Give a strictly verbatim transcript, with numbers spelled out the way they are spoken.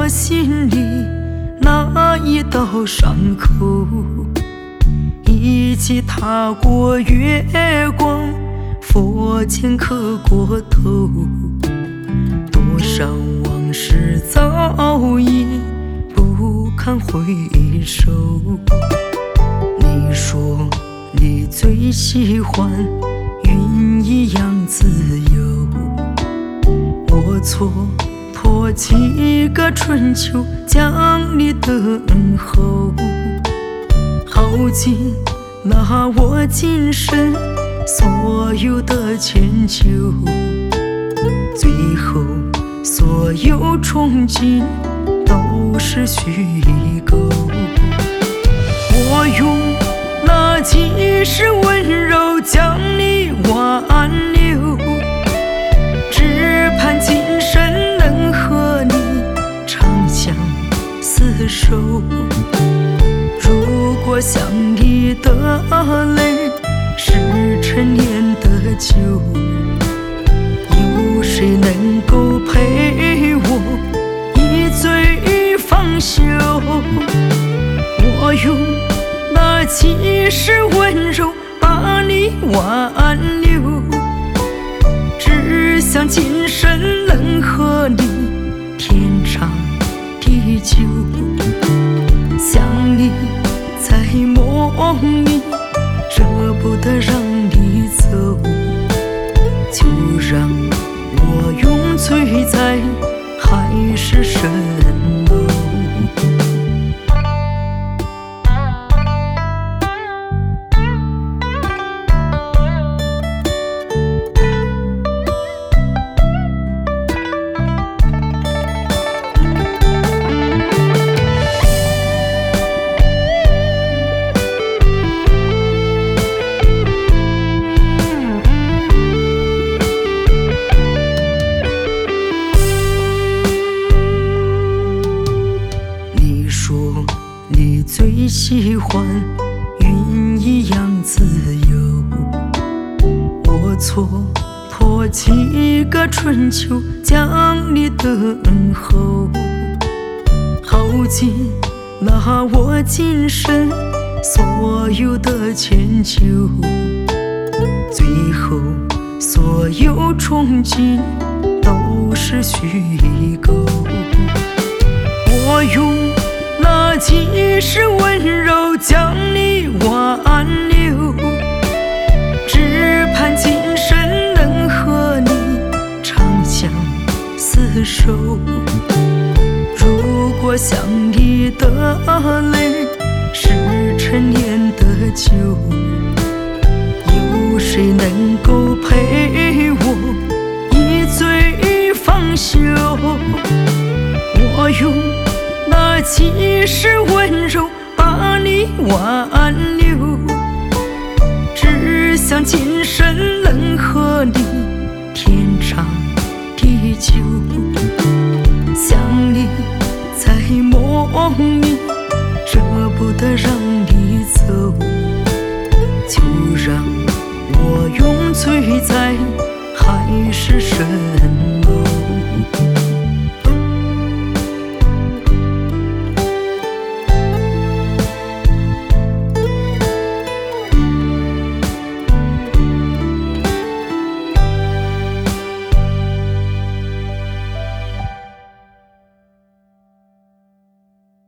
心里那一道伤口，一起踏过月光，佛前磕过头。多少往事早已不堪回首。你说你最喜欢云一样自由，我蹉跎几个春秋将你等候，耗尽那我今生所有的迁就，最后所有憧憬都是虚构。我用那几世温柔将你挽留，只盼今生能和你长相厮守。如果想你的泪是陈年的酒，有谁能够陪我一醉方休？我用那几世温柔把你挽留，只想今生能和你天长地久。想你在梦里，舍不得让你走，就让我永醉在海市蜃楼。你最喜欢云一样自由，我蹉跎几个春秋将你等候，耗尽那我今生所有的迁就，最后所有憧憬都是虚构。我用那几世温柔将你挽留，只盼今生能和你长相厮守。如果想你的泪是陈年的酒，有谁能够陪我一醉方休？我用那几世温柔把你挽留，只想今生能和你天长地久。想你在梦里，舍不得让你走，就让我永醉在海市蜃